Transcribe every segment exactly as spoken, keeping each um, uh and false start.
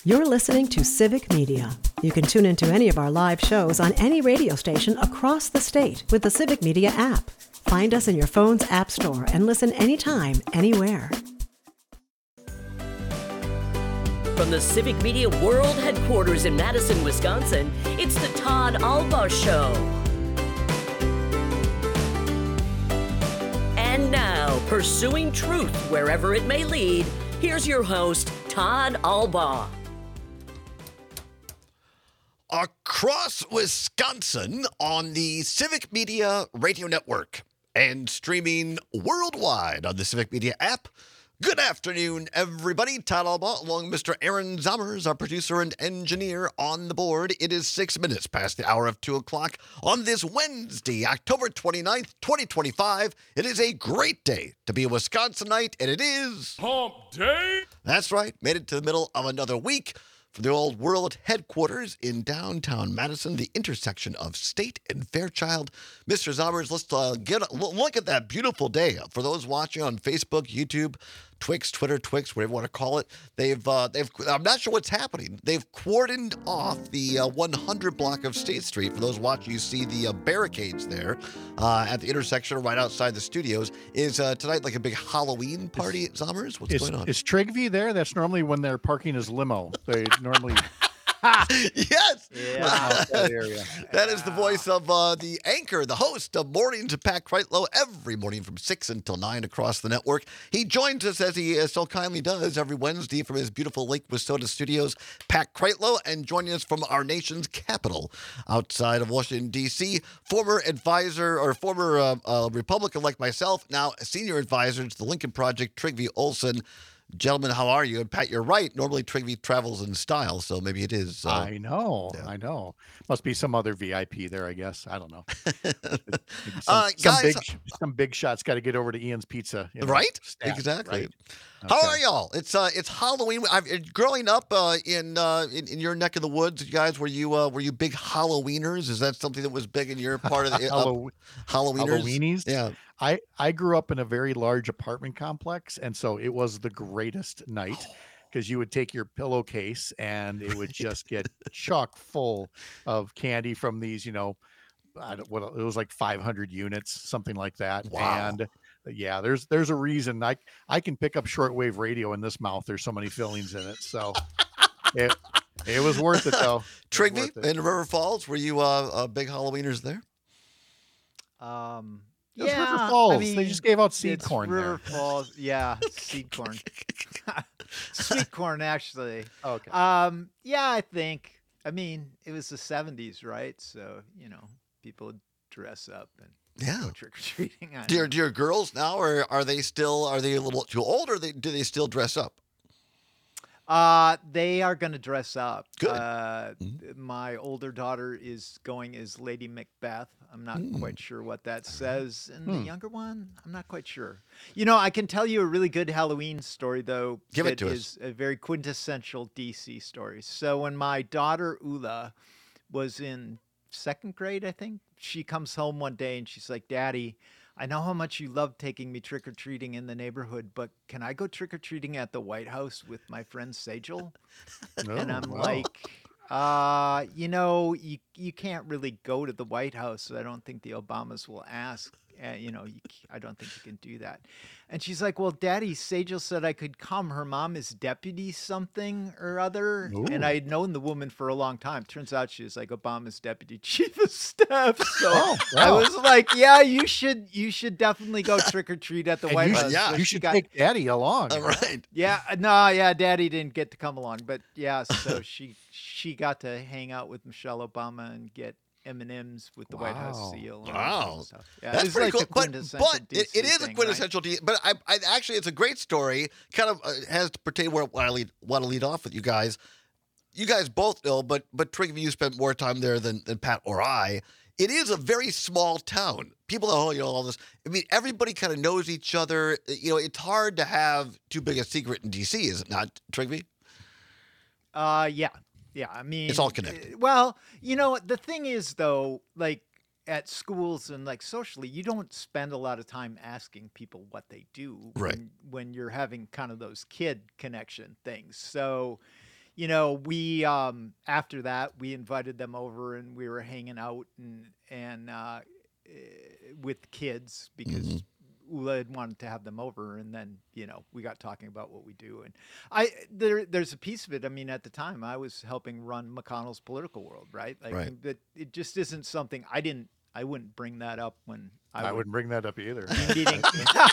You're listening to Civic Media. You can tune into any of our live shows on any radio station across the state with the Civic Media app. Find us in your phone's app store and listen anytime, anywhere. From the Civic Media World Headquarters in Madison, Wisconsin, it's the Todd Albaugh Show. And now, pursuing truth wherever it may lead, here's your host, Todd Albaugh. Across Wisconsin on the Civic Media Radio Network and streaming worldwide on the Civic Media app. Good afternoon, everybody. Todd Albaugh, along with Mister Aaron Zommers, our producer and engineer on the board. It is six minutes past the hour of two o'clock on this Wednesday, October twenty-ninth, twenty twenty-five. It is a great day to be a Wisconsinite, and it is Hump Day. That's right. Made it to the middle of another week from the old world headquarters in downtown Madison, the intersection of State and Fairchild. Mister Zommers, let's uh, get a look at that beautiful day. For those watching on Facebook, YouTube, Twix, Twitter, Twix, whatever you want to call it, they've uh, they've I'm not sure what's happening. They've cordoned off the uh, one hundred block of State Street. For those watching, you see the uh, barricades there uh, at the intersection right outside the studios. Is uh, tonight like a big Halloween party at Zommers? What's is, going on? Is Trigvy there? That's normally when they're parking his limo. They normally... Yes. Yeah. that area. That is the voice of uh, the anchor, the host of Mornings with Pat Kreitlow, every morning from six until nine across the network. He joins us, as he uh, so kindly does, every Wednesday from his beautiful Lake Wissota studios, Pat Kreitlow, and joining us from our nation's capital outside of Washington, D C, former advisor or former uh, uh, Republican like myself, now senior advisor to the Lincoln Project, Trygve Olsen. Gentlemen, how are you? And Pat, you're right. Normally, Trygve travels in style, so maybe it is. Uh, I know. yeah. I know. Must be some other V I P there, I guess. I don't know. some, uh, some guys, big, some big shots got to get over to Ian's Pizza. You know, right? stat, Exactly. Right? How Okay. are y'all? It's uh, it's Halloween. I've, growing up uh, in, uh, in in your neck of the woods, you guys, were you uh, were you big Halloweeners? Is that something that was big in your part of the uh, Hallow- Halloweeners? Halloweenies? Yeah. I, I grew up in a very large apartment complex, and so it was the greatest night because you would take your pillowcase and it would just get chock full of candy from these, you know, I don't, what it was like five hundred units, something like that. Wow. And yeah, there's there's a reason I I can pick up shortwave radio in this mouth. There's so many fillings in it, so it it was worth it though. It was Trygve worth it. in River Falls, were you uh, uh, big Halloweeners there? Um, It was yeah, River Falls. I they mean, just gave out seed it's corn River there. Falls, yeah, seed corn, sweet corn, actually. Okay. Um, yeah, I think. I mean, it was the seventies, right? So you know, people would dress up and Yeah. go trick or treating. Do your, do your girls now, or are they still, are they a little too old, or they, do they still dress up? Uh, they are going to dress up. Good. Uh, Mhm. My older daughter is going as Lady Macbeth. I'm not Mm. quite sure what that says. And the Hmm. younger one, I'm not quite sure. You know, I can tell you a really good Halloween story, though. Give it that to us. is a very quintessential D C story. So when my daughter Ula was in second grade, I think, she comes home one day and she's like, "Daddy, I know how much you love taking me trick-or-treating in the neighborhood, but can I go trick-or-treating at the White House with my friend Sajal?" And Oh, I'm wow. like, uh, you know, you you can't really go to the White House. So I don't think the Obamas will ask. Uh, you know, you, c- I don't think you can do that. And she's like, "Well, Daddy, Sajal said I could come. Her mom is deputy something or other." And Ooh. I had known the woman for a long time. Turns out she was like Obama's deputy chief of staff. So Oh, I wow. was like, "Yeah, you should you should definitely go trick or treat at the And White you House." should, Yeah. So you she should got- take Daddy along. All right. yeah, uh, no, yeah, Daddy didn't get to come along, but yeah, so she she got to hang out with Michelle Obama and get M and M's with the White House Wow. seal. and all that Wow. kind of stuff. Yeah, That's it's pretty like cool. the But, quintessential but it, it D C is a thing, right? quintessential D C. But I, I actually, it's a great story. Kind of uh, has to pertain where what I lead, want to lead off with you guys. You guys both know, but but Trygve, you spent more time there than, than Pat or I. It is a very small town. People know, you know, all this. I mean, everybody kind of knows each other. You know, it's hard to have too big a secret in D C, is it not, Trygve? Uh, yeah, yeah. I mean, all connected. uh, Well, you know, the thing is, though, like at schools and like socially, you don't spend a lot of time asking people what they do Right. when, when you're having kind of those kid connection things. So, you know, we um, after that we invited them over and we were hanging out and and uh, eh, with kids because Mhm. Ula had wanted to have them over, and then you know we got talking about what we do, and I there there's a piece of it. I mean, at the time I was helping run McConnell's Political World, right? Like, Right. but it just isn't something I didn't. I wouldn't bring that up when I, I would wouldn't bring that up either. be meeting.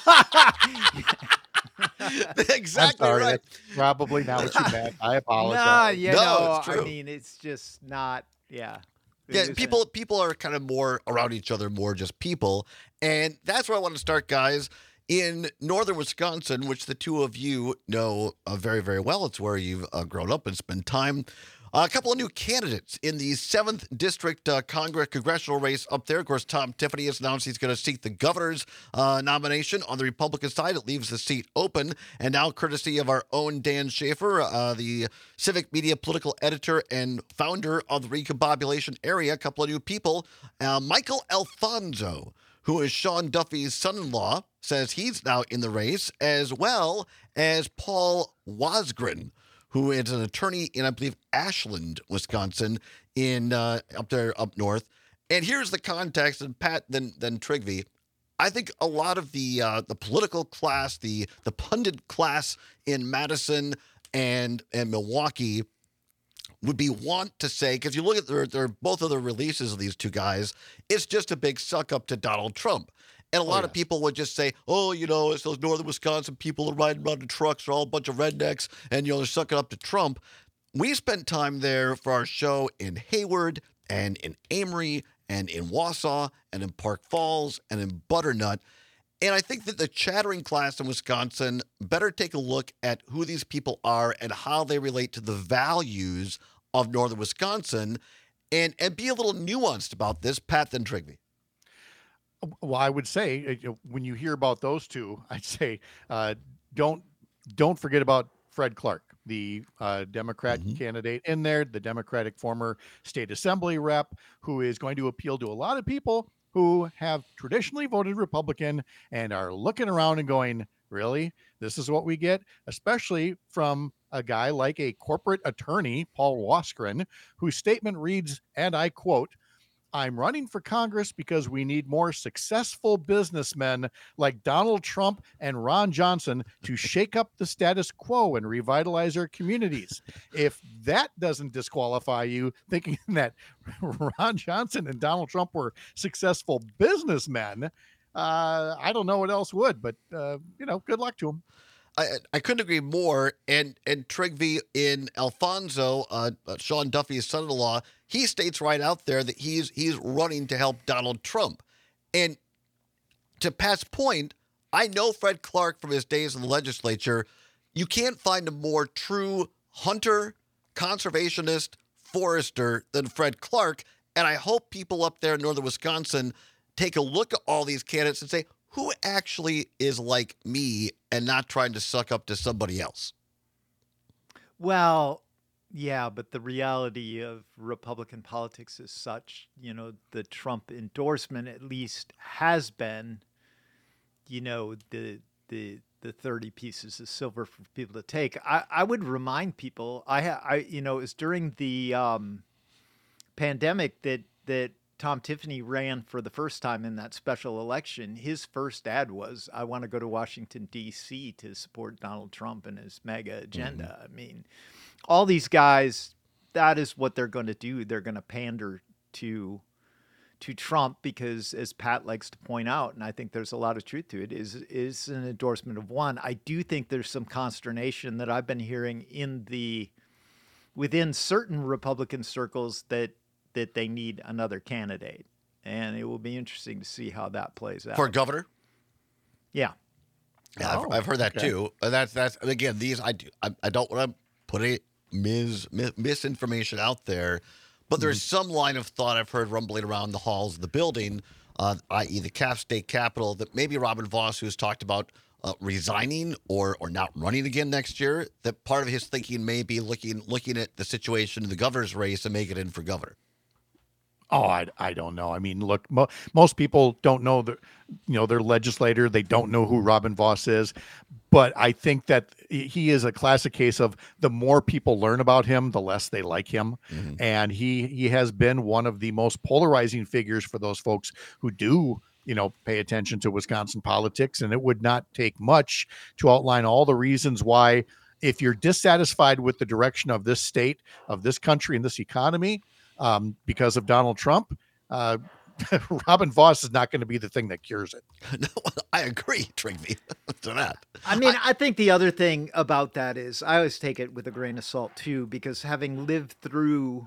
Exactly I'm sorry, right. that's probably not what you meant. I apologize. Nah, you No, know, it's I true. mean, it's just not. Yeah. It Yeah, isn't- people people are kind of more around each other, more just people. And that's where I want to start, guys. In northern Wisconsin, which the two of you know uh, very, very well, it's where you've uh, grown up and spent time. Uh, a couple of new candidates in the seventh District uh, Congress congressional race up there. Of course, Tom Tiffany has announced he's going to seek the governor's uh, nomination. On the Republican side, it leaves the seat open. And now, courtesy of our own Dan Schaefer, uh, the Civic Media political editor and founder of the Recombobulation Area, a couple of new people. Uh, Michael Alfonso, who is Sean Duffy's son-in-law, says he's now in the race, as well as Paul Wasgren, who is an attorney in, I believe, Ashland, Wisconsin, in uh, up there up north. And here's the context, and Pat, then then Trygve. I think a lot of the uh, the political class, the the pundit class in Madison and and Milwaukee would be want to say, because you look at their, their both of the releases of these two guys, it's just a big suck up to Donald Trump. And a lot of yes. people would just say, oh, you know, it's those northern Wisconsin people that are riding around in trucks, are all a bunch of rednecks, and, you know, they're sucking up to Trump. We spent time there for our show in Hayward and in Amory and in Wausau and in Park Falls and in Butternut. And I think that the chattering class in Wisconsin better take a look at who these people are and how they relate to the values of northern Wisconsin and, and be a little nuanced about this. Pat, then Trygve. Well, I would say uh, you know, when you hear about those two, I'd say uh, don't don't forget about Fred Clark, the uh, Democrat Mhm. candidate in there, the Democratic former state assembly rep, who is going to appeal to a lot of people who have traditionally voted Republican and are looking around and going, really, this is what we get, especially from a guy like a corporate attorney, Paul Wasgren, whose statement reads, and I quote, I'm running for Congress because we need more successful businessmen like Donald Trump and Ron Johnson to shake up the status quo and revitalize our communities. If that doesn't disqualify you thinking that Ron Johnson and Donald Trump were successful businessmen, uh, I don't know what else would, but, uh, you know, good luck to them. I, I couldn't agree more. And and Trygve in Alfonso, uh, uh, Sean Duffy's son-in-law, he states right out there that he's he's running to help Donald Trump. And to Pat's point, I know Fred Clark from his days in the legislature. You can't find a more true hunter, conservationist, forester than Fred Clark. And I hope people up there in northern Wisconsin take a look at all these candidates and say, who actually is like me and not trying to suck up to somebody else? Well, yeah, but the reality of Republican politics is such, you know, the Trump endorsement at least has been, you know, the the the thirty pieces of silver for people to take. I, I would remind people, I, ha- I you know, it was during the um, pandemic that that Tom Tiffany ran for the first time in that special election. His first ad was, I want to go to Washington, D C to support Donald Trump and his MAGA agenda. Mm-hmm. I mean, all these guys, that is what they're going to do. They're going to pander to to Trump because, as Pat likes to point out, and I think there's a lot of truth to it, is, is an endorsement of one. I do think there's some consternation that I've been hearing in the within certain Republican circles that that they need another candidate. And it will be interesting to see how that plays out. For governor? Yeah. Yeah, Oh, I've, I've heard that okay. too. And that's, that's, and again, these, I do, I, I don't want to put a mis, mis, misinformation out there, but there's Mm-hmm. some line of thought I've heard rumbling around the halls of the building, uh, that is the Cap State Capitol, that maybe Robin Voss, who's talked about uh, resigning or or not running again next year, that part of his thinking may be looking looking at the situation in the governor's race and make it in for governor. Oh, I, I don't know. I mean, look, mo- most people don't know the, you know, their legislator. They don't know who Robin Vos is, but I think that he is a classic case of the more people learn about him, the less they like him. Mm-hmm. And he, he has been one of the most polarizing figures for those folks who do, you know, pay attention to Wisconsin politics. And it would not take much to outline all the reasons why, if you're dissatisfied with the direction of this state, of this country, and this economy, Um, because of Donald Trump, uh, Robin Vos is not going to be the thing that cures it. No, I agree, Trigby, to that. I mean, I, I think the other thing about that is I always take it with a grain of salt too, because having lived through,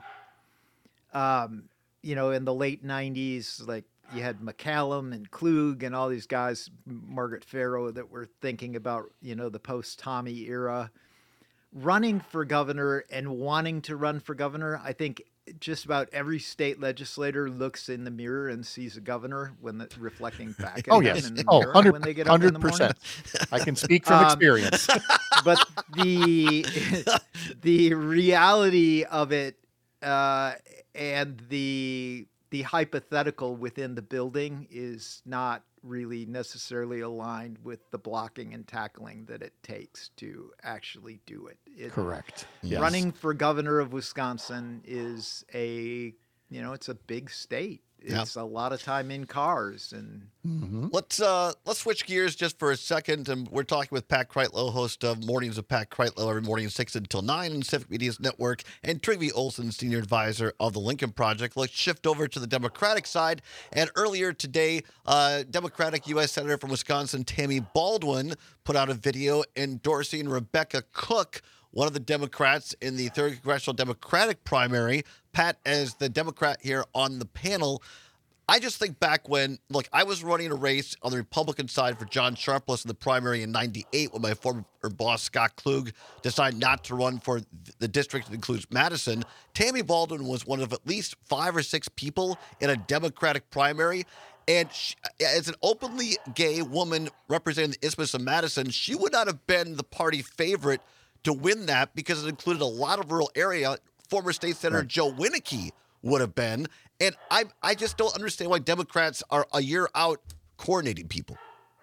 um, you know, in the late nineties, like you had McCallum and Klug and all these guys, Margaret Farrow, that were thinking about, you know, the post-Tommy era, running for governor and wanting to run for governor. I think just about every state legislator looks in the mirror and sees a governor when the, reflecting back at oh, them yes. in the Oh, mirror when they get up in the morning. I can speak from Um, experience. But the the reality of it uh, and the the hypothetical within the building is not really necessarily aligned with the blocking and tackling that it takes to actually do it. it Correct. Yes. Running for governor of Wisconsin is a, you know, it's a big state. It's Yep. a lot of time in cars and Mm-hmm. Let's uh let's switch gears just for a second, and we're talking with Pat Kreitlow, host of Mornings with Pat Kreitlow, every morning six until nine on Civic Media's network, and Trygve Olsen, senior advisor of the Lincoln Project. Let's shift over to the Democratic side. And earlier today, uh, Democratic U S Senator from Wisconsin Tammy Baldwin put out a video endorsing Rebecca Cook, one of the Democrats in the third Congressional Democratic primary. Pat, as the Democrat here on the panel, I just think back when, look, I was running a race on the Republican side for John Sharpless in the primary in ninety-eight when my former boss, Scott Klug, decided not to run for the district that includes Madison. Tammy Baldwin was one of at least five or six people in a Democratic primary. And she, as an openly gay woman representing the Isthmus of Madison, she would not have been the party favorite to win that because it included a lot of rural area. Former State Senator Right. Joe Winnicke would have been. And I I just don't understand why Democrats are a year out coordinating people.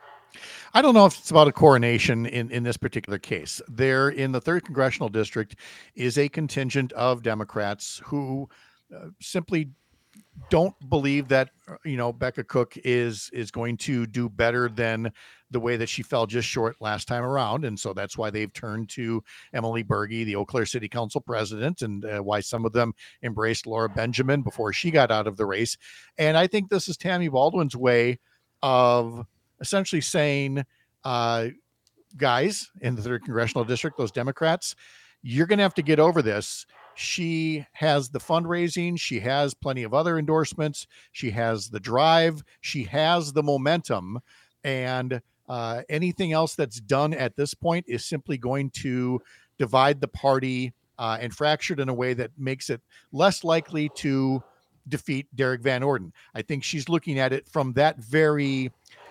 I don't know if it's about a coronation in, in this particular case. There in the third Congressional District is a contingent of Democrats who uh, simply don't believe that, you know, Becca Cook is is going to do better than the way that she fell just short last time around. And so that's why they've turned to Emily Berge, the Eau Claire City Council president, and uh, why some of them embraced Laura Benjamin before she got out of the race. And I think this is Tammy Baldwin's way of essentially saying, uh, guys in the third Congressional District, those Democrats, you're going to have to get over this. She has the fundraising. She has plenty of other endorsements. She has the drive. She has the momentum. And uh, anything else that's done at this point is simply going to divide the party uh, and fracture it in a way that makes it less likely to defeat Derek Van Orden. I think she's looking at it from that very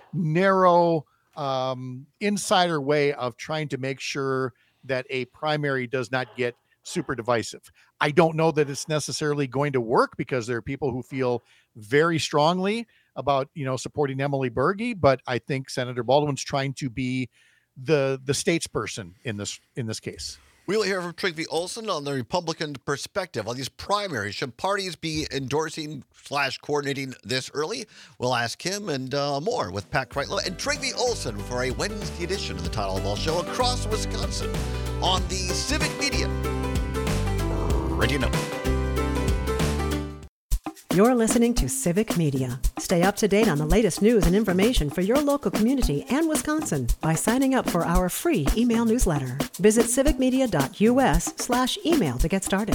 narrow um, insider way of trying to make sure that a primary does not get super divisive. I don't know that it's necessarily going to work because there are people who feel very strongly about, you know, supporting Emily Berge, but I think Senator Baldwin's trying to be the the statesperson in this in this case. We'll hear from Trygve Olsen on the Republican perspective on these primaries. Should parties be endorsing slash coordinating this early? We'll ask him and uh, more with Pat Kreitlow and Trygve Olsen for a Wednesday edition of the Todd Albaugh Show across Wisconsin on the Civic Media Radio Network. You're listening to Civic Media. Stay up to date on the latest news and information for your local community and Wisconsin by signing up for our free email newsletter. Visit civicmedia.us slash email to get started.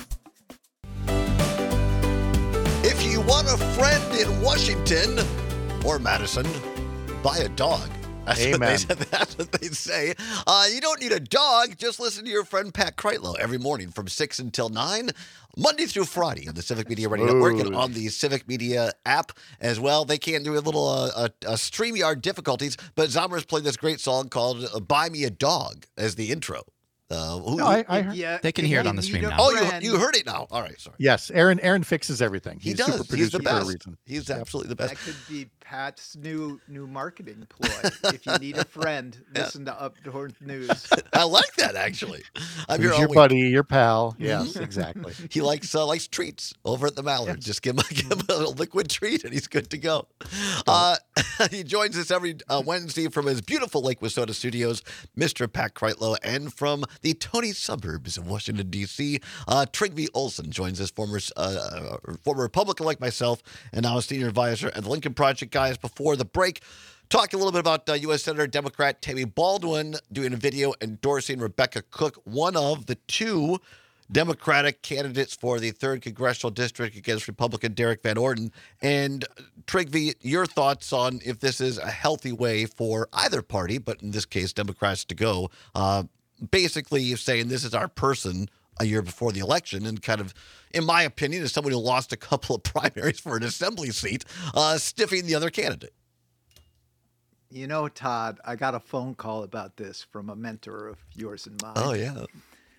If you want a friend in Washington or Madison, buy a dog. That's Amen. What they, say- that's what they say. Uh, you don't need a dog. Just listen to your friend Pat Kreitlow every morning from six until nine, Monday through Friday on the Civic Media Radio Network and on the Civic Media app as well. They can't do a little uh, uh, uh, StreamYard difficulties, but Zomer's played this great song called uh, Buy Me a Dog as the intro. Uh, who, No, I, I If heard, ya- They can if hear it you on the need stream a now. oh, you friend- you heard it now. All right, sorry. yes, Aaron. Aaron fixes everything. He He's does. super He's the producer for a best. reason. He's Yep. absolutely the best. That could be Pat's new new marketing ploy. If you need a friend, listen to Up North News. I like that actually. I'm here Who's all your week. buddy, your pal? Yes, exactly. He likes uh, likes treats over at the Mallard. Just give him, give him a liquid treat and he's good to go. Uh, he joins us every uh, Wednesday from his beautiful Lake Wissota studios, Mister Pat Kreitlow, and from the Tony suburbs of Washington, D C, uh, Trygve Olsen joins us, former uh, former Republican like myself, and now a senior advisor at the Lincoln Project. Guys, before the break, talk a little bit about uh, U S Senator Democrat Tammy Baldwin doing a video endorsing Rebecca Cook, one of the two Democratic candidates for the third Congressional District against Republican Derek Van Orden. And Trygve, your thoughts on if this is a healthy way for either party, but in this case, Democrats to go, uh, basically saying this is our person a year before the election, and kind of, in my opinion, as someone who lost a couple of primaries for an assembly seat, uh, stiffing the other candidate. You know, Todd, I got a phone call about this from a mentor of yours and mine. Oh, yeah.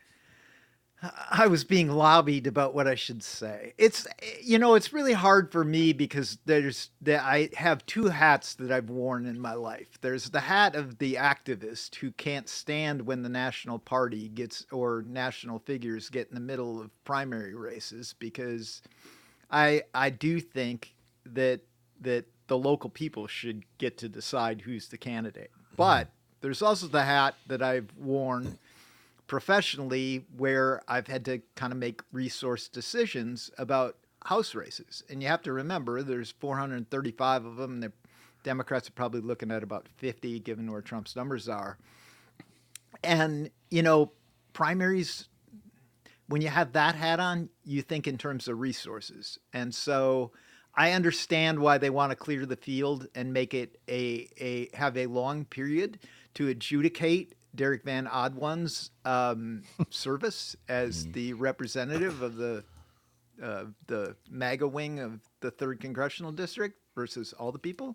I was being lobbied about what I should say. It's, you know, it's really hard for me because there's that I have two hats that I've worn in my life. There's the hat of the activist who can't stand when the national party gets, or national figures get in the middle of primary races, because I I do think that that the local people should get to decide who's the candidate. But there's also the hat that I've worn professionally, where I've had to kind of make resource decisions about House races. And you have to remember there's four hundred thirty-five of them. The Democrats are probably looking at about fifty, given where Trump's numbers are. And, you know, primaries, when you have that hat on, you think in terms of resources. And so I understand why they want to clear the field and make it a, a have a long period to adjudicate Derek Van Oudwan's um, service as the representative of the uh, the MAGA wing of the third Congressional District versus all the people.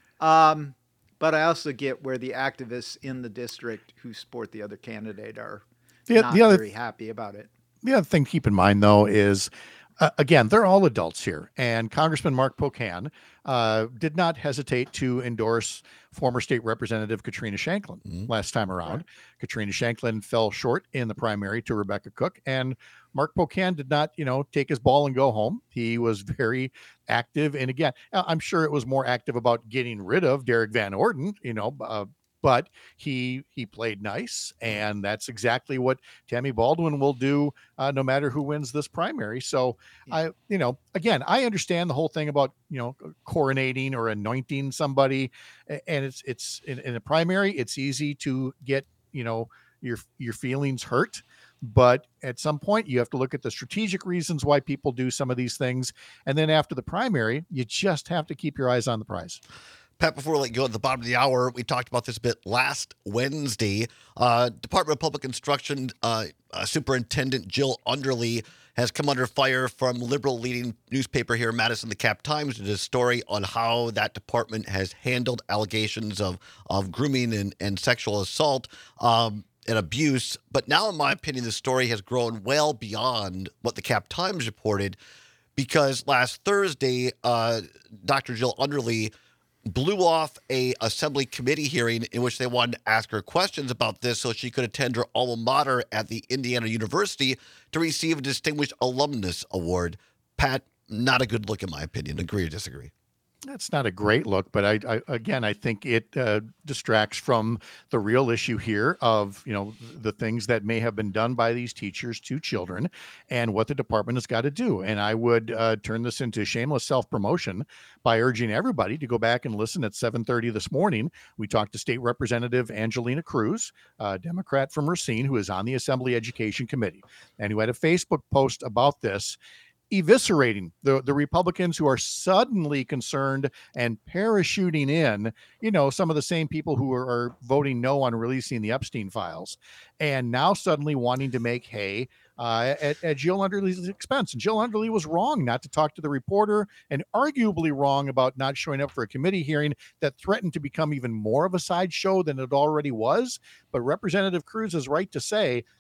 Um, but I also get where the activists in the district who support the other candidate are The- not the other- very happy about it. The other thing to keep in mind, though, is uh, again, they're all adults here. And Congressman Mark Pocan uh, did not hesitate to endorse former state representative Katrina Shanklin last time around. Katrina Shanklin fell short in the primary to Rebecca Cook, and Mark Pocan did not, you know, take his ball and go home. He was very active. And again, I- I'm sure it was more active about getting rid of Derek Van Orden, you know, uh, but he he played nice, and that's exactly what Tammy Baldwin will do, uh, no matter who wins this primary. So I, you know, again, I understand the whole thing about, you know, coronating or anointing somebody, a- and it's it's in, in a primary, it's easy to get, you know, your your feelings hurt. But at some point, you have to look at the strategic reasons why people do some of these things, and then after the primary, you just have to keep your eyes on the prize. Pat, before we let you go at the bottom of the hour, we talked about this a bit last Wednesday. Uh, Department of Public Instruction uh, uh, Superintendent Jill Underly has come under fire from liberal leading newspaper here in Madison, the Cap Times, did a story on how that department has handled allegations of, of grooming and, and sexual assault um, and abuse. But now, in my opinion, the story has grown well beyond what the Cap Times reported, because last Thursday, uh, Doctor Jill Underly blew off a assembly committee hearing in which they wanted to ask her questions about this so she could attend her alma mater at the Indiana University to receive a Distinguished Alumnus Award. Pat, not a good look in my opinion. Agree or disagree? That's not a great look, but I, I again, I think it uh, distracts from the real issue here of, you know, the things that may have been done by these teachers to children and what the department has got to do. And I would uh, turn this into shameless self-promotion by urging everybody to go back and listen at seven thirty this morning. We talked to State Representative Angelina Cruz, a Democrat from Racine, who is on the Assembly Education Committee, and who had a Facebook post about this, eviscerating the, the Republicans who are suddenly concerned and parachuting in, you know, some of the same people who are, are voting no on releasing the Epstein files, and now suddenly wanting to make hay uh, at, at Jill Underly's expense. And Jill Underly was wrong not to talk to the reporter, and arguably wrong about not showing up for a committee hearing that threatened to become even more of a sideshow than it already was. But Representative Cruz is right to say,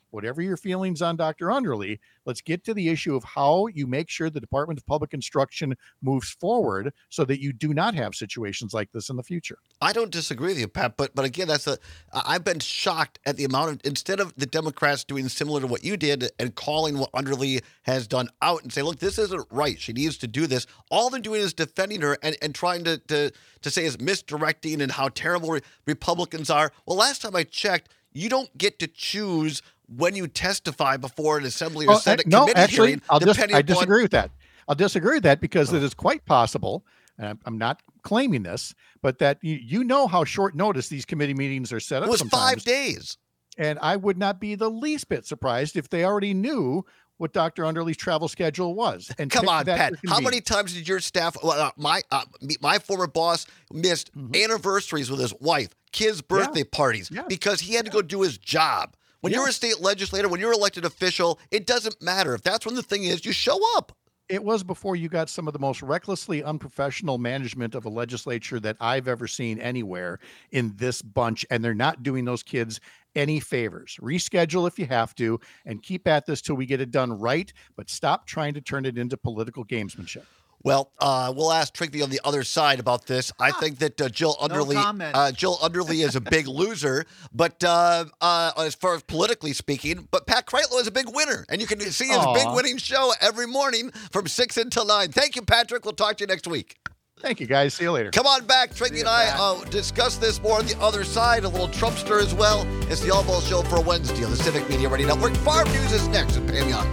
whatever your feelings on Doctor Underly, let's get to the issue of how you make sure the Department of Public Instruction moves forward so that you do not have situations like this in the future. I don't disagree with you, Pat, but but again, that's a. I've been shocked at the amount of, instead of the Democrats doing similar to what you did and calling what Underly has done out and say, look, this isn't right. She needs to do this. All they're doing is defending her and, and trying to, to to say is misdirecting and how terrible re- Republicans are. Well, last time I checked, you don't get to choose when you testify before an Assembly or Oh, Senate no, committee actually, hearing. I'll dis- depending I upon- disagree with that. I'll disagree with that because it is quite possible, and I'm, I'm not claiming this, but that you, you know how short notice these committee meetings are set up. It was sometimes. five days. And I would not be the least bit surprised if they already knew what Doctor Underly's travel schedule was. And Come picked on, that Pat. for How many convenience. times did your staff, well, uh, my uh, me- my former boss, missed Mm-hmm. anniversaries with his wife, kids' birthday parties Yeah. because he had to go do his job? When Yeah. you're a state legislator, when you're an elected official, it doesn't matter. If that's when the thing is, you show up. It was before you got some of the most recklessly unprofessional management of a legislature that I've ever seen anywhere in this bunch. And they're not doing those kids any favors. Reschedule if you have to and keep at this till we get it done right. But stop trying to turn it into political gamesmanship. Well, uh, we'll ask Trigby on the other side about this. I think that uh, Jill Underly, comment. uh, Jill Underly is a big loser, but uh, uh, as far as politically speaking, but Pat Kreitlow is a big winner, and you can see his Aw. big winning show every morning from six until nine. Thank you, Patrick. We'll talk to you next week. Thank you, guys. See you later. Come on back. Trigby and I uh, discuss this more on the other side. A little Trumpster as well. It's the All Ball Show for Wednesday on the Civic Media Radio Network. Farm News is next with Pam Young.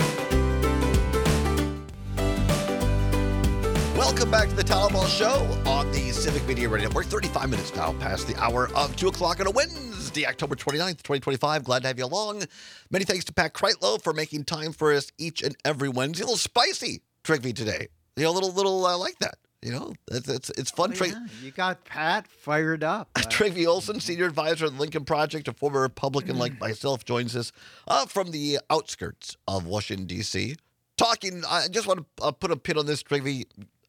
Welcome back to the Town Ball Show on the Civic Media Radio Network. thirty-five minutes now past the hour of two o'clock on a Wednesday, October twenty-ninth, twenty twenty-five. Glad to have you along. Many thanks to Pat Kreitlow for making time for us each and every Wednesday. A little spicy, Trigby, today. You know, a little, little uh, like that. You know, it's it's, it's fun. Oh, Tri- yeah, you got Pat fired up. Uh, Trigby Olson, senior advisor of the Lincoln Project, a former Republican like myself, joins us uh, from the outskirts of Washington, D C. Talking, I just want to uh, put a pin on this, Trigby.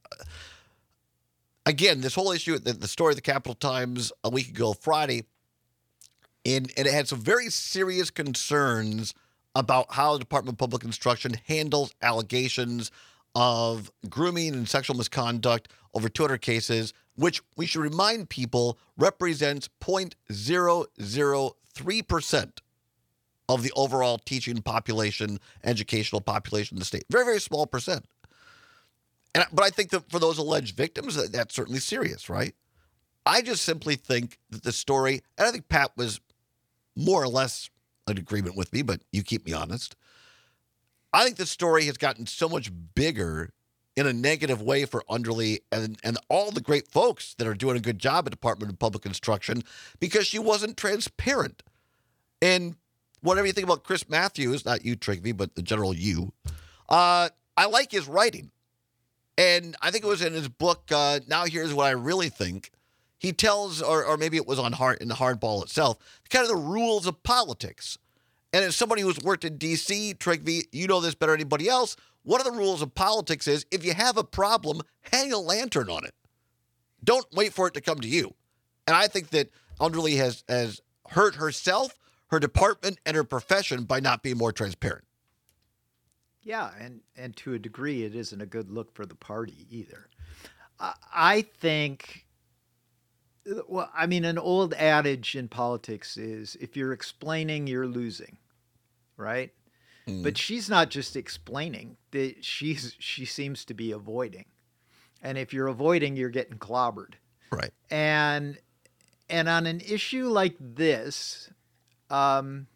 Again, this whole issue, the, the story of the Capital Times a week ago, Friday, and, and it had some very serious concerns about how the Department of Public Instruction handles allegations of grooming and sexual misconduct over two hundred cases, which we should remind people represents zero point zero zero three percent of the overall teaching population, educational population in the state. Very, very small percent. And, but I think that for those alleged victims, that, that's certainly serious, right? I just simply think that the story, and I think Pat was more or less in agreement with me, but you keep me honest. I think the story has gotten so much bigger in a negative way for Underly and, and all the great folks that are doing a good job at Department of Public Instruction because she wasn't transparent. And whatever you think about Chris Matthews, not you, Trigby, but the general you, uh, I like his writing. And I think it was in his book, uh, Now Here's What I Really Think. He tells, or, or maybe it was on hard, in the Hardball itself, kind of the rules of politics. And as somebody who's worked in D C, Trigby, you know this better than anybody else, one of the rules of politics is if you have a problem, hang a lantern on it. Don't wait for it to come to you. And I think that Underly has, has hurt herself, her department, and her profession by not being more transparent. Yeah, and, and to a degree, it isn't a good look for the party either. I, I think, well, I mean, an old adage in politics is if you're explaining, you're losing, right? Mm. But she's not just explaining; that she's she seems to be avoiding, and if you're avoiding, you're getting clobbered, right? And and on an issue like this, um,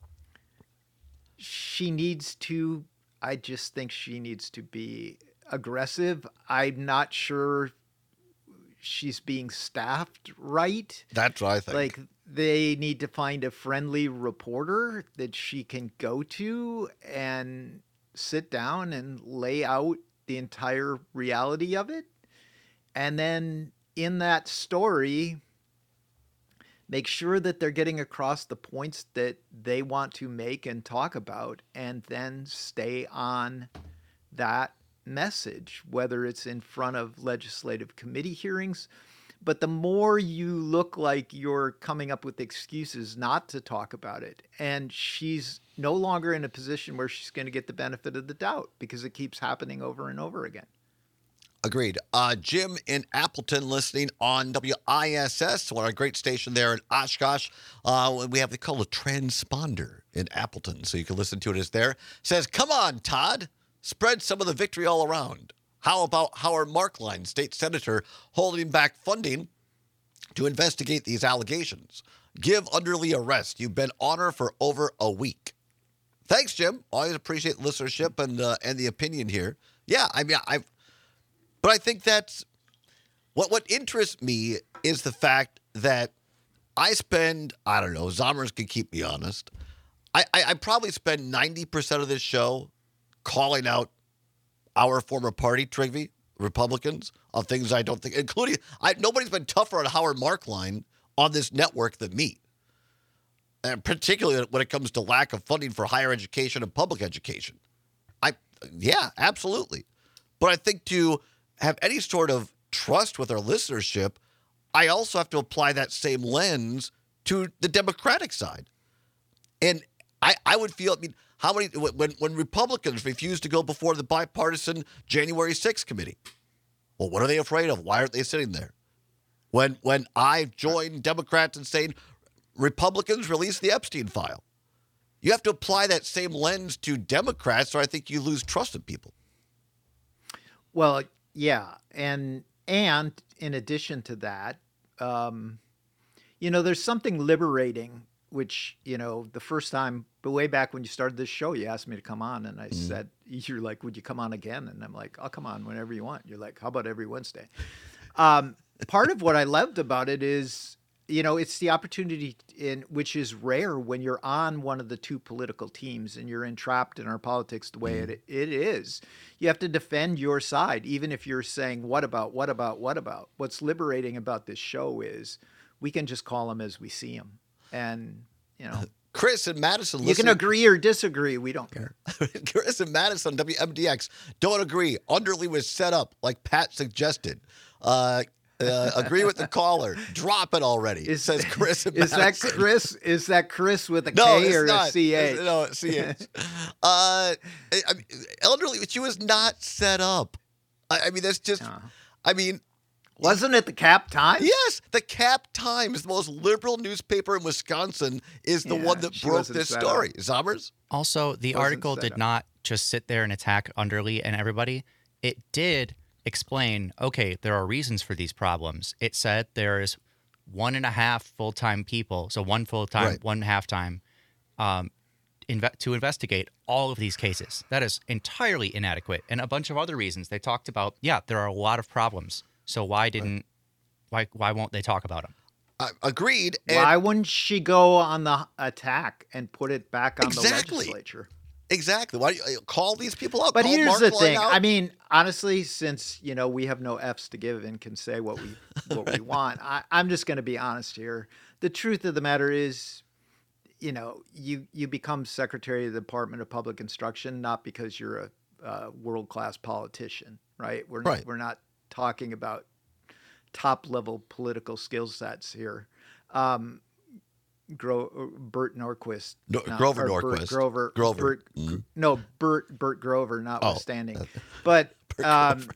she needs to. I just think she needs to be aggressive. I'm not sure she's being staffed right. That's what I think. Like, they need to find a friendly reporter that she can go to and sit down and lay out the entire reality of it. And then in that story, make sure that they're getting across the points that they want to make and talk about, and then stay on that message, whether it's in front of legislative committee hearings, But the more you look like you're coming up with excuses not to talk about it, and she's no longer in a position where she's going to get the benefit of the doubt because it keeps happening over and over again. Agreed. Uh, Jim in Appleton listening on W I S S, one of our great station there in Oshkosh. Uh, we have the call a transponder in Appleton, so you can listen to it as there. Says, come on, Todd. Spread some of the victory all around. How about Howard Markline, state senator, holding back funding to investigate these allegations? Give Underly a rest. You've been on her for over a week. Thanks, Jim. Always appreciate listenership and uh, and the opinion here. Yeah, I mean, I've... But I think that's what what interests me is the fact that I spend, I don't know, Zommers can keep me honest. I, I, I probably spend ninety percent of this show calling out our former party, Trigby, Republicans, on things I don't think, including, I, nobody's been tougher on Howard Markline on this network than me. And particularly when it comes to lack of funding for higher education and public education. I, yeah, absolutely. But I think to have any sort of trust with our listenership, I also have to apply that same lens to the Democratic side. And I, I would feel, I mean, how many, when, when Republicans refuse to go before the bipartisan January sixth committee, well, what are they afraid of? Why aren't they sitting there? When, when I join Democrats in saying Republicans release the Epstein file, you have to apply that same lens to Democrats, or I think you lose trust in people. Well, yeah, and and in addition to that, um, you know, there's something liberating, which, you know, the first time, but way back when you started this show, you asked me to come on, and I mm. said, you're like, would you come on again? And I'm like, I'll come on whenever you want. You're like, how about every Wednesday? Um, part of what I loved about it is, you know, it's the opportunity in which is rare when you're on one of the two political teams and you're entrapped in our politics the way mm. it it is. You have to defend your side, even if you're saying, what about, what about, what about? What's liberating about this show is we can just call them as we see them. And, you know, Chris and Madison, you can agree or disagree. We don't care. Chris and Madison, W M D X, don't agree. Underly was set up like Pat suggested. Uh, Uh, agree with the caller. Drop it already. It says Chris. And is Madison. that Chris? Is that Chris with a no, K or not. a C H? It's, no, C H. uh, I mean, Elderly, she was not set up. I, I mean, that's just. Uh, I mean, wasn't it the Cap Times? Yes, the Cap Times, the most liberal newspaper in Wisconsin, is the yeah, one that broke this story. Zommers. Also, the article did up. not just sit there and attack Underly and everybody. It did explain, okay, there are reasons for these problems. It said there's one and a half full-time people, so one full-time, right. one half-time, um, inve- to investigate all of these cases. That is entirely inadequate. And a bunch of other reasons. They talked about, yeah, there are a lot of problems. So why didn't, right. why why won't they talk about them? Uh, agreed. And why wouldn't she go on the attack and put it back on exactly. the legislature? Exactly. Why do you call these people out? But call here's Mark the thing. out? I mean, honestly, since, you know, we have no F's to give and can say what we what right. we want, I, I'm just going to be honest here. The truth of the matter is, you know, you you become Secretary of the Department of Public Instruction not because you're a uh, world-class politician, right? We're not, right. we're not talking about top-level political skill sets here. Um, Gro- Bert Norquist. No, not, Grover Bert Norquist. Grover. Grover. Bert, mm-hmm. No, Bert Bert Grover, notwithstanding. Oh, but um,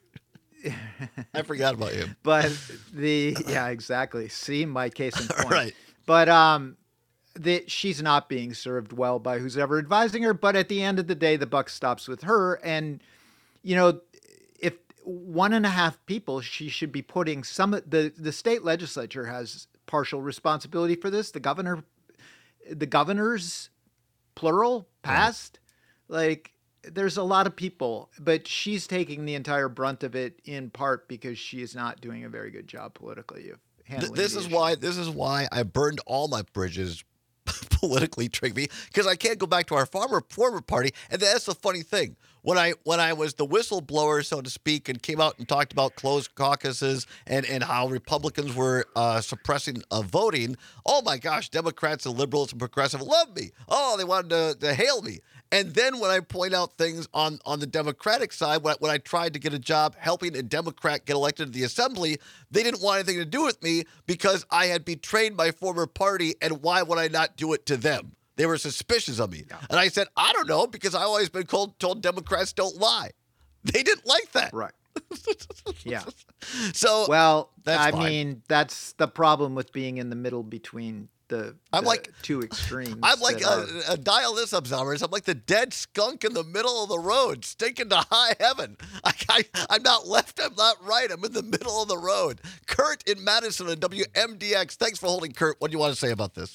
I forgot about him. But the yeah, exactly. See, my case in point. Right. But um, the, she's not being served well by who's ever advising her. But at the end of the day, the buck stops with her. And you know, if one and a half people, she should be putting some. The the state legislature has partial responsibility for this. The governor, the governors, plural, passed. Like, there's a lot of people, but she's taking the entire brunt of it in part because she is not doing a very good job politically of handling This the is issue. why. This is why I burned all my bridges politically, Trigby, because I can't go back to our former former party. And that's the funny thing. When I when I was the whistleblower, so to speak, and came out and talked about closed caucuses and, and how Republicans were uh, suppressing uh, voting, oh my gosh, Democrats and liberals and progressives loved me. Oh, they wanted to, to hail me. And then when I point out things on, on the Democratic side, when I, when I tried to get a job helping a Democrat get elected to the assembly, they didn't want anything to do with me because I had betrayed my former party, and why would I not do it to them? They were suspicious of me. Yeah. And I said, I don't know, because I've always been told, told Democrats don't lie. They didn't like that. Right. Yeah. So, well, that's I fine. mean, that's the problem with being in the middle between the, I'm the like, two extremes. I'm like, that uh, are- uh, dial this up, Zombers. I'm like the dead skunk in the middle of the road, stinking to high heaven. I, I, I'm not left, I'm not right. I'm in the middle of the road. Kurt in Madison on W M D X. Thanks for holding, Kurt. What do you want to say about this?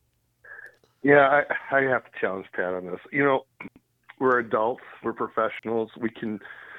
Yeah, I, I have to challenge Pat on this. You know, we're adults, we're professionals. We can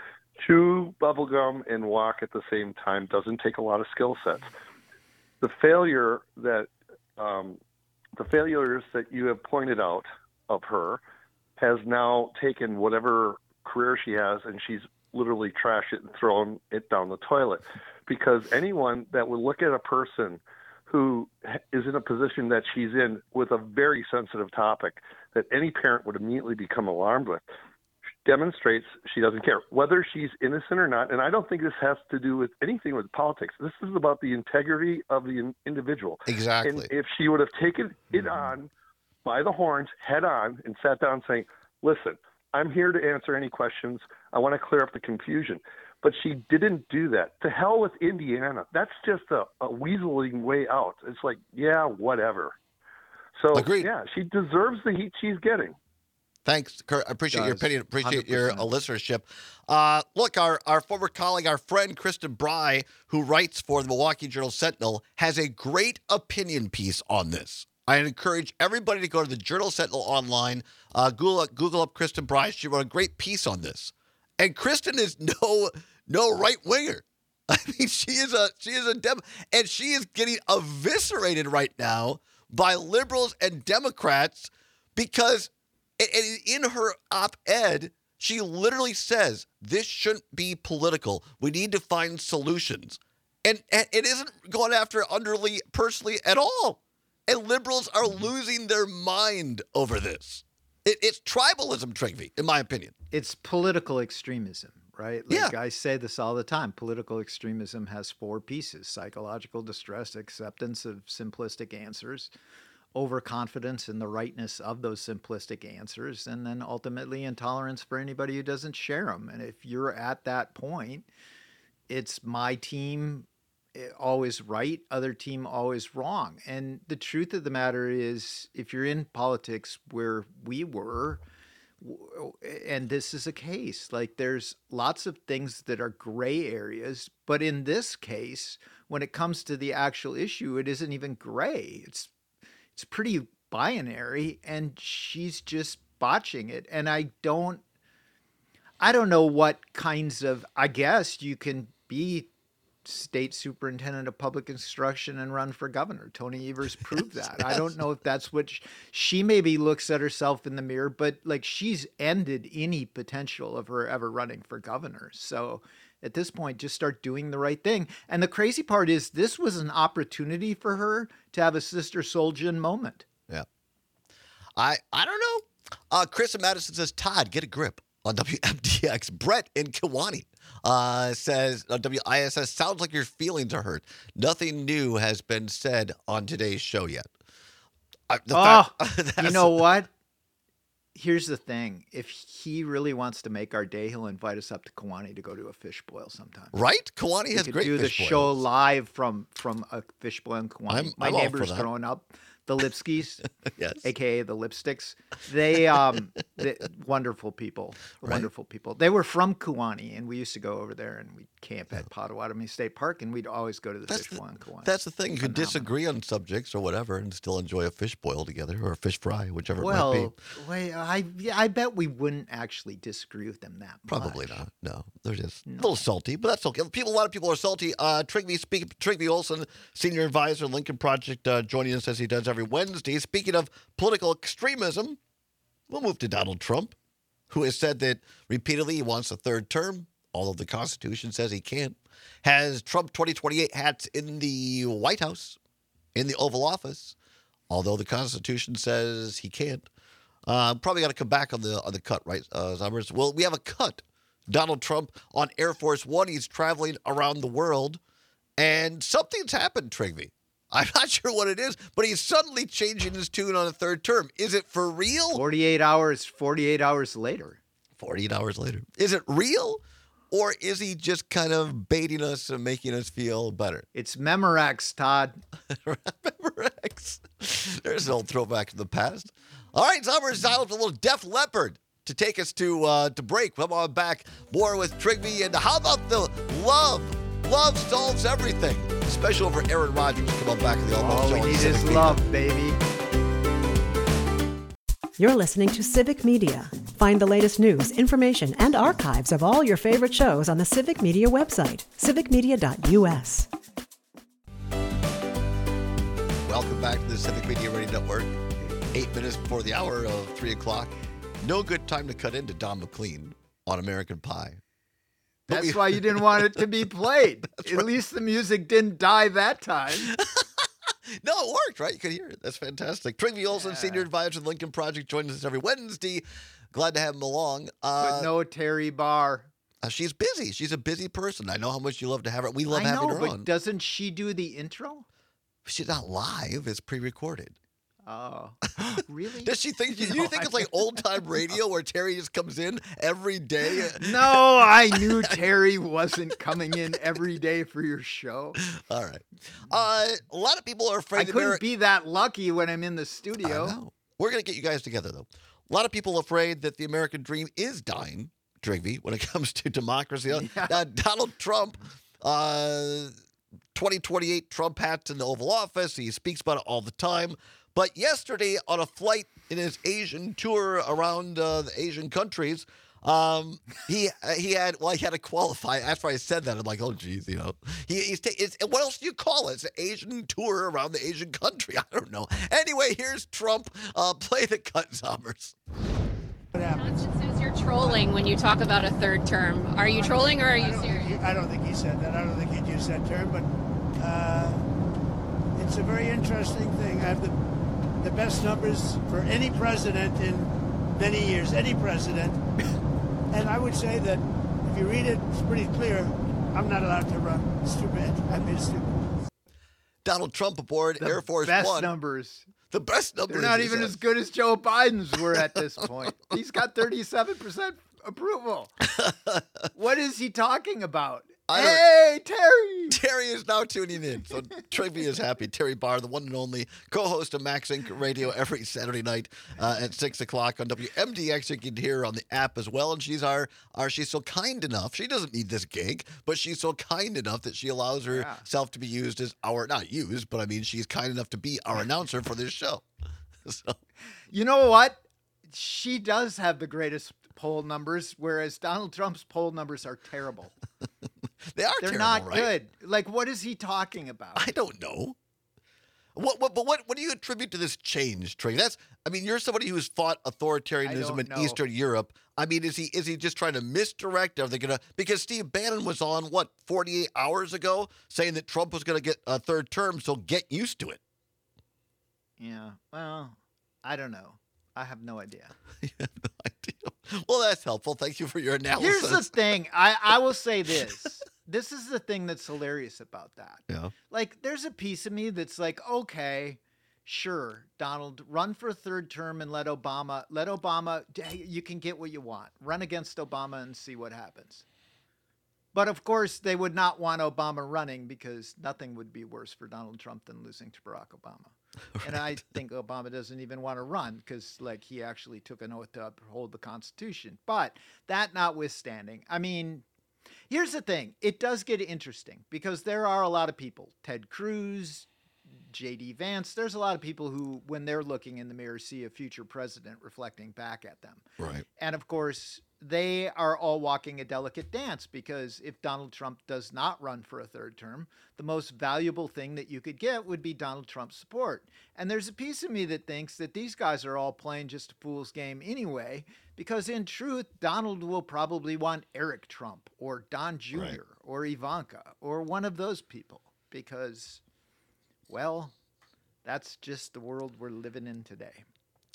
chew bubblegum and walk at the same time. Doesn't take a lot of skill sets. The failure that um, the failures that you have pointed out of her has now taken whatever career she has, and she's literally trashed it and thrown it down the toilet. Because anyone that would look at a person who is in a position that she's in with a very sensitive topic that any parent would immediately become alarmed with, demonstrates she doesn't care whether she's innocent or not. And I don't think this has to do with anything with politics. This is about the integrity of the in- individual. Exactly. And if she would have taken it on by the horns head on and sat down saying, listen, I'm here to answer any questions. I want to clear up the confusion. But she didn't do that. To hell with Indiana. That's just a, a weaseling way out. It's like, yeah, whatever. So, Agreed. yeah, she deserves the heat she's getting. Thanks, Kurt. I appreciate your Does. opinion. Appreciate your uh, one hundred listenership. Uh, look, our, our former colleague, our friend Kristen Bry, who writes for the Milwaukee Journal Sentinel, has a great opinion piece on this. I encourage everybody to go to the Journal Sentinel online. Uh, Google, Google up Kristen Bry. She wrote a great piece on this. And Kristen is no no right winger. I mean, she is a she is a dem, and she is getting eviscerated right now by liberals and Democrats because. And in her op-ed, she literally says, this shouldn't be political. We need to find solutions. And, and it isn't going after Underly personally at all. And liberals are losing their mind over this. It, it's tribalism, Trygve, in my opinion. it's political extremism, right? Like Yeah. I say this all the time. Political extremism has four pieces: psychological distress, acceptance of simplistic answers, overconfidence in the rightness of those simplistic answers, and then ultimately intolerance for anybody who doesn't share them. And if you're at that point, it's my team always right, other team always wrong. And the truth of the matter is, if you're in politics where we were, and this is a case, like there's lots of things that are gray areas, but in this case, when it comes to the actual issue, it isn't even gray. It's it's pretty binary, and she's just botching it. And I don't I don't know what kinds of, I guess you can be state superintendent of public instruction and run for governor. Tony Evers proved that. Yes. I don't know if that's what she, she maybe looks at herself in the mirror, but like she's ended any potential of her ever running for governor. So at this point, just start doing the right thing. And the crazy part is this was an opportunity for her to have a Sister Soljan moment. Yeah. I I don't know. Uh, Chris in Madison says, Todd, get a grip on W M D X. Brett in Kewanee uh, says, uh, W I S S, sounds like your feelings are hurt. Nothing new has been said on today's show yet. Uh, the Oh, fact- you that's- know what? Here's the thing. If he really wants to make our day, he'll invite us up to Kewanee to go to a fish boil sometime. Right? Kewanee We has could great do the fish show boils. live from from a fish boil in Kewanee. I'm- My I'm all for neighbors that. growing up, the Lipskis, Yes. aka the Lipsticks, they um they, wonderful people, Right. wonderful people. They were from Kewanee, and we used to go over there and we'd camp at Potawatomi State Park, and we'd always go to the That's fish the, boil in Kewanee. that's the thing. You can Phenomenal. disagree on subjects or whatever and still enjoy a fish boil together or a fish fry, whichever it might Well, be. wait, I yeah, I bet we wouldn't actually disagree with them that much. Probably not. No, they're just a little salty, but that's okay. People, a lot of people are salty. Uh, Trygve, speak, Trygve Olson, senior advisor, Lincoln Project, uh, joining us as he does every Wednesday. Speaking of political extremism, we'll move to Donald Trump, who has said that repeatedly he wants a third term, although the Constitution says he can't. Has Trump twenty twenty-eight hats in the White House, in the Oval Office, although the Constitution says he can't. Uh, probably got to come back on the on the cut, right, uh, Zombers? Well, we have a cut. Donald Trump on Air Force One. He's traveling around the world, and something's happened, Trigby. I'm not sure what it is, but he's suddenly changing his tune on a third term. Is it for real? forty-eight hours, forty-eight hours later. forty-eight hours later. Is it real? Or is he just kind of baiting us and making us feel better? It's Memorex, Todd. Memorex. There's an old throwback to the past. All right, Zombers, dial up a little Def Leppard to take us to uh, to break. Come on back. More with Trigby. And how about the love? Love solves everything. Special for Aaron Rodgers. Come on back to the Almost All Show we on need Civic is Media. love, baby. You're listening to Civic Media. Find the latest news, information, and archives of all your favorite shows on the Civic Media website, civic media dot u s. Welcome back to the Civic Media Radio Network. Eight minutes before the hour of three o'clock. No good time to cut into Don McLean on American Pie. But That's we- why you didn't want it to be played. At right. least the music didn't die that time. No, it worked, right? You could hear it. That's fantastic. Trigby Olson, Yeah. Senior Advisor of the Lincoln Project, joins us every Wednesday. Glad to have him along. Uh, But no Terry Barr. uh, she's busy. She's a busy person. I know how much you love to have her. We love I having know, her but on. doesn't she do the intro? She's not live. It's pre-recorded. Oh, really? Does she think? You, No, you think I it's like old-time radio where Terry just comes in every day? No, I knew Terry wasn't coming in every day for your show. All right. Uh, a lot of people are afraid I that couldn't Ameri- be that lucky when I'm in the I studio. know. We're going to get you guys together, though. A lot of people are afraid that the American dream is dying, Trigby, when it comes to democracy. Yeah. Uh, Donald Trump, uh, twenty twenty-eight Trump hats in the Oval Office. He speaks about it all the time. But yesterday, on a flight in his Asian tour around uh, the Asian countries, um, he uh, he had well, he had to qualify. After I said that, I'm like, oh, geez, you know, he, he's ta- it's, what else do you call it? It's an Asian tour around the Asian country. I don't know. Anyway, here's Trump. Uh, play the cut, Zombers. Johnson says you're trolling when you talk about a third term. Are you trolling or are you serious? I don't think he said that. I don't think he'd use that term, but uh, it's a very interesting thing. I have the the best numbers for any president in many years, any president. And I would say that if you read it, it's pretty clear. I'm not allowed to run. It's too bad. I'm being stupid. Donald Trump aboard The Air Force best One. numbers. The best numbers. They're not he even said. as good as Joe Biden's were at this point. He's got thirty-seven percent approval. What is he talking about? I Hey, Terry! Terry is now tuning in, so Trigby is happy. Terry Barr, the one and only co-host of Max Inc Radio every Saturday night uh, at six o'clock on W M D X. You can hear her on the app as well, and she's our, our she's so kind enough. She doesn't need this gig, but she's so kind enough that she allows herself to be used as our not used, but I mean she's kind enough to be our announcer for this show. So You know what? She does have the greatest poll numbers, whereas Donald Trump's poll numbers are terrible. they are They're terrible, not right? good. Like, what is he talking about? I don't know. What, what, but what, what do you attribute to this change, Trey? That's, I mean, you're somebody who's fought authoritarianism don't in know. Eastern Europe. I mean, is he is he just trying to misdirect? Are they gonna? Because Steve Bannon was on what forty-eight hours ago saying that Trump was gonna get a third term, so get used to it. Yeah, well, I don't know. I have no idea. You have no idea. Well, that's helpful. Thank you for your analysis. Here's the thing. I, I will say this. This is the thing that's hilarious about that. yeah. Like, there's a piece of me that's like, okay, sure, Donald, run for a third term and let Obama, let Obama, you can get what you want. Run against Obama and see what happens. But of course, they would not want Obama running because nothing would be worse for Donald Trump than losing to Barack Obama. Right. And I think Obama doesn't even want to run because, like, he actually took an oath to uphold the Constitution. But that notwithstanding, I mean, here's the thing. It does get interesting because there are a lot of people, Ted Cruz, J D Vance, there's a lot of people who, when they're looking in the mirror, see a future president reflecting back at them. Right. And of course, they are all walking a delicate dance because if Donald Trump does not run for a third term, the most valuable thing that you could get would be Donald Trump's support. And there's a piece of me that thinks that these guys are all playing just a fool's game anyway, because in truth, Donald will probably want Eric Trump or Don Junior Right. or Ivanka or one of those people because, well, that's just the world we're living in today.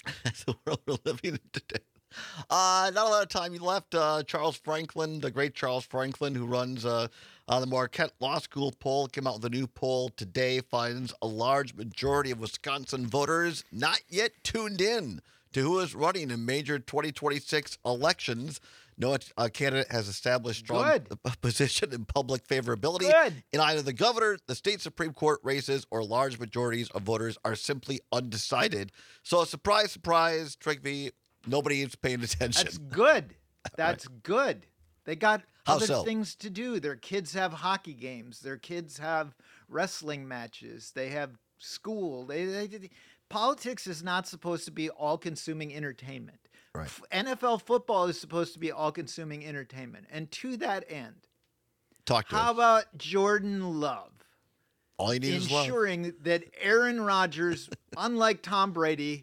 That's the world we're living in today. Uh, not a lot of time left. Uh, Charles Franklin, the great Charles Franklin, who runs uh, uh, the Marquette Law School poll, came out with a new poll today, finds a large majority of Wisconsin voters not yet tuned in to who is running in major twenty twenty-six elections. No uh, candidate has established strong Good. position in public favorability. Good. In either the governor, the state Supreme Court races, or large majorities of voters are simply undecided. So, surprise, surprise, Trigby, nobody is paying attention. That's good. That's right. good. They got How other so? things to do. Their kids have hockey games. Their kids have wrestling matches. They have school. They, they, they politics is not supposed to be all-consuming entertainment. Right. N F L football is supposed to be all-consuming entertainment. And to that end, Talk to how us. about Jordan Love? All you need is love. Ensuring that Aaron Rodgers, unlike Tom Brady,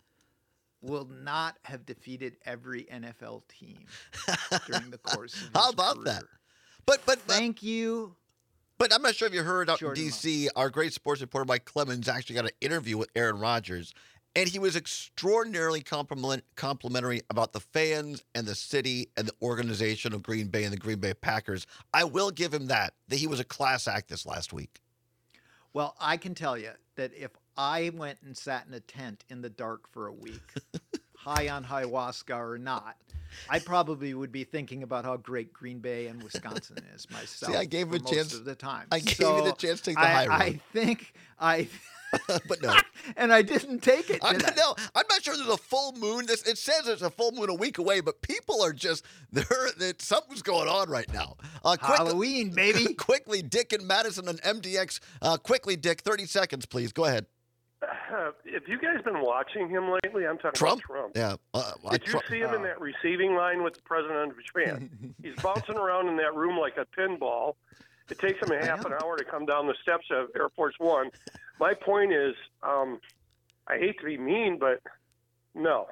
will not have defeated every N F L team during the course of his How about career. that? But but Thank you. But I'm not sure if you heard out Jordan in D C, our great sports reporter Mike Clemens actually got an interview with Aaron Rodgers, and he was extraordinarily compliment, complimentary about the fans and the city and the organization of Green Bay and the Green Bay Packers. I will give him that, that he was a class act this last week. Well, I can tell you that if I went and sat in a tent in the dark for a week, high on ayahuasca or not, I probably would be thinking about how great Green Bay and Wisconsin is myself. See, I gave him a most chance of the time. I gave so you the chance to take the I, high road. I think I. But no. And I didn't take it. I'm Did not, I? no, I'm not sure there's a full moon. This it says there's a full moon a week away, but people are just there. Something's going on right now. Uh, quick, Halloween, baby. Quickly, Dick and Madison on M D X. Uh, quickly, Dick, thirty seconds, please. Go ahead. Uh, have you guys been watching him lately? I'm talking Trump? about Trump. Yeah. Uh, I Did you Trump- see him in that receiving line with the president of Japan? He's bouncing around in that room like a pinball. It takes him a half an hour to come down the steps of Air Force One. My point is, um, I hate to be mean, but no.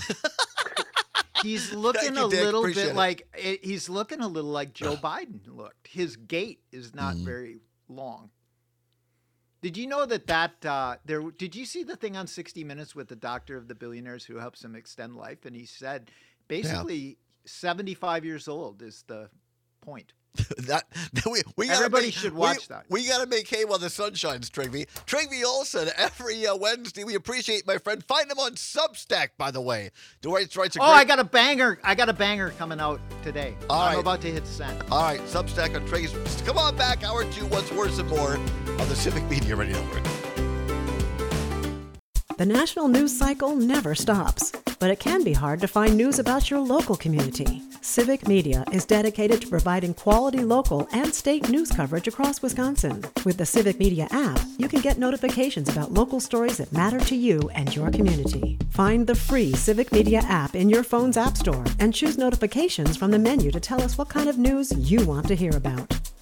He's looking you, a Dick. little Appreciate bit it. like it, he's looking a little like Joe Biden looked. His gait is not Mm. very long. Did you know that that uh, there? Did you see the thing on sixty minutes with the doctor of the billionaires who helps him extend life? And he said, basically, seventy-five years old is the point. that we, we gotta Everybody make, should watch we, that. We got to make hay while the sun shines, Trigby. Trigby Olson, every uh, Wednesday. We appreciate my friend. Find him on Substack, by the way. The way it's right. Oh, I got a banger! I got a banger coming out today. All I'm right. about to hit send. All right, Substack on Trigby. Come on back, hour two, what's worse and more on the Civic Media Radio Network. The national news cycle never stops, but it can be hard to find news about your local community. Civic Media is dedicated to providing quality local and state news coverage across Wisconsin. With the Civic Media app, you can get notifications about local stories that matter to you and your community. Find the free Civic Media app in your phone's app store and choose notifications from the menu to tell us what kind of news you want to hear about.